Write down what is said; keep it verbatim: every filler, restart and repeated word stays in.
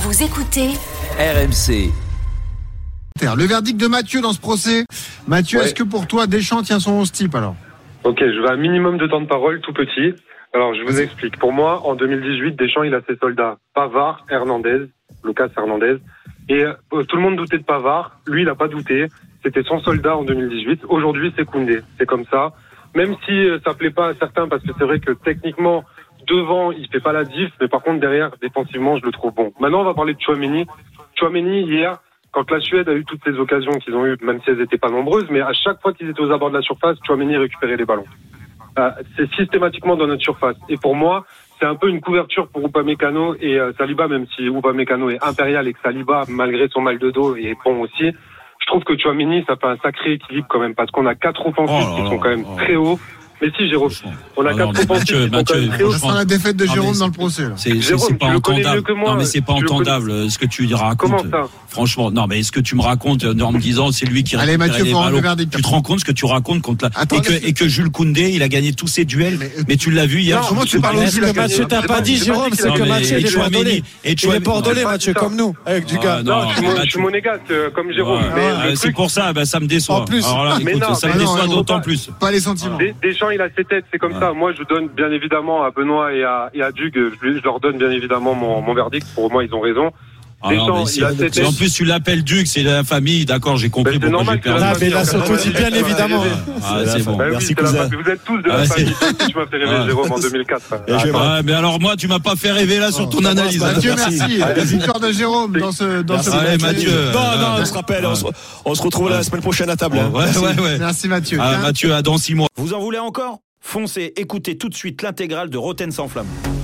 Vous écoutez R M C. Le verdict de Mathieu dans ce procès. Mathieu, ouais. Est-ce que pour toi, Deschamps tient son onze type alors ? Ok, je veux un minimum de temps de parole, tout petit. Alors, je vous explique. Pour moi, en deux mille dix-huit, Deschamps, il a ses soldats. Pavard, Hernandez, Lucas Hernandez. Et euh, tout le monde doutait de Pavard. Lui, il n'a pas douté. C'était son soldat en deux mille dix-huit. Aujourd'hui, c'est Koundé. C'est comme ça. Même si euh, ça plaît pas à certains, parce que c'est vrai que techniquement, devant, il fait pas la diff. Mais par contre, derrière, défensivement, je le trouve bon. Maintenant, on va parler de Tchouaméni. Tchouaméni, hier, quand la Suède a eu toutes les occasions qu'ils ont eues, même si elles n'étaient pas nombreuses, mais à chaque fois qu'ils étaient aux abords de la surface, Tchouaméni récupérait les ballons. Euh, c'est systématiquement dans notre surface. Et pour moi, c'est un peu une couverture pour Upamecano et euh, Saliba, même si Upamecano est impérial et que Saliba, malgré son mal de dos, est bon aussi. Je trouve que Tchouaméni, ça fait un sacré équilibre quand même, parce qu'on a quatre offensifs oh qui sont quand même oh. très hauts. Mais si, Jérôme, on a ah quatre offensifs qui sont quand même très hauts. Ça sera la défaite de Jérôme dans le procès. Là. C'est, Jérôme, c'est pas tu le connais entendable. mieux que moi. Non, mais c'est pas entendable ce que tu racontes. Comment ça ? Franchement, non, mais ce que tu me racontes en me disant c'est lui qui Allez, Mathieu, les ballons. Tu te rends compte ce que tu racontes contre la Attends, et que et que Jules Koundé, il a gagné tous ses duels. Mais, mais tu l'as vu hier. Comment tu parles au Jules ? Mathieu t'a pas dit, Jérôme, c'est que Mathieu est bordelais. Il est bordelais, Mathieu, comme nous, avec du gars. Non, je suis monégasque comme Jérôme. C'est pour ça, ça me déçoit. En plus, ça me déçoit d'autant plus. Pas les sentiments. Deschamps, il a ses têtes, c'est comme ça. Moi, je donne bien évidemment à Benoît et à, et à Dugue, je, je leur donne bien évidemment mon, mon verdict. Pour moi, ils ont raison. Ah non, si, si en plus tu l'appelles Duc, c'est la famille, d'accord, j'ai compris. Ben, pourquoi j'ai perdu. Ah, mais là, ça te dit bien évidemment. Ah, c'est bon. Ben oui, merci c'est cousin. Vous êtes tous de la ah, famille. Tu m'as fait rêver, ah, Jérôme, en deux mille quatre. Ah, mais alors moi, tu m'as pas fait rêver là sur ton oh, analyse. Mathieu, merci. La victoire de Jérôme dans ce dans ce Allez, Mathieu. Non, non, on se rappelle, on se retrouve la semaine prochaine à table. Ouais, ouais, ouais. Merci Mathieu. Mathieu, à dans six mois. Vous en voulez encore ? Foncez, écoutez tout de suite l'intégrale de Roten sans flamme.